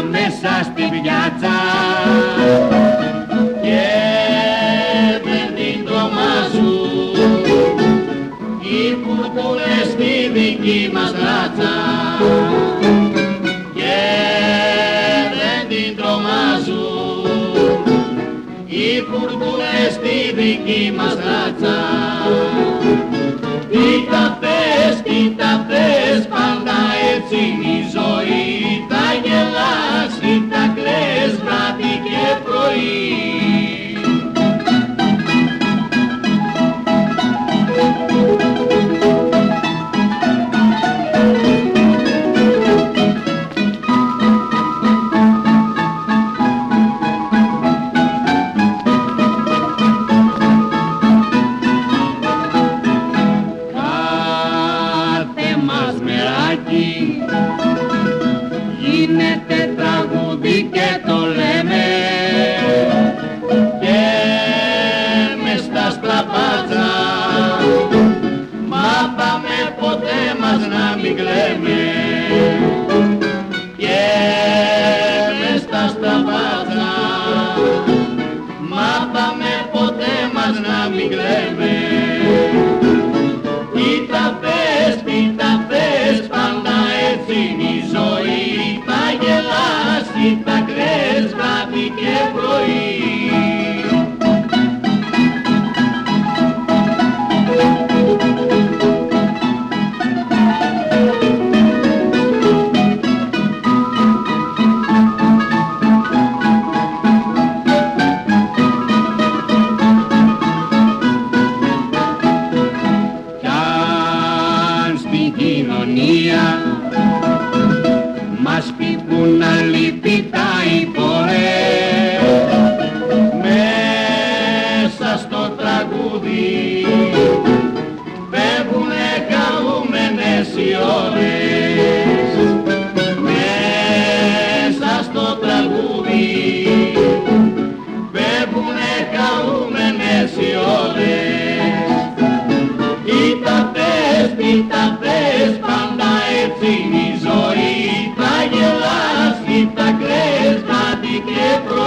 μέσα στη πιάτσα και δεν την τρομάζουν οι φουρτούνες στη δική μας ράτσα και δεν την τρομάζουν οι φουρτούνες στη δική μας ράτσα. Κοίτα πες, πάντα έτσι είναι η ζωή, τα γελάς ή τα κλαις βράδυ και πρωί. Γίνεται τραγούδι και το λέμε και μες στα στραπάτσα, μα πάμε ποτέ μας να μην κλαίμε και μες στα στραπάτσα, μα πάμε ποτέ μας να μην κλαίμε. Κοίτα πες, πάντα έτσι είναι η ζωή, τα γελάς ή τα κλαις βράδυ και πρωί. Μας πείπουν αλήπητα οι πορές μέσα στο τραγούδι, φεύγουνε χαρούμενες οι ώρες μέσα στο τραγούδι, φεύγουνε χαρούμενες οι ώρες. Κοίτα πες, πάντα έτσι είναι η ζωή, τα γελάς ή τα κλαις βράδυ και πρωί.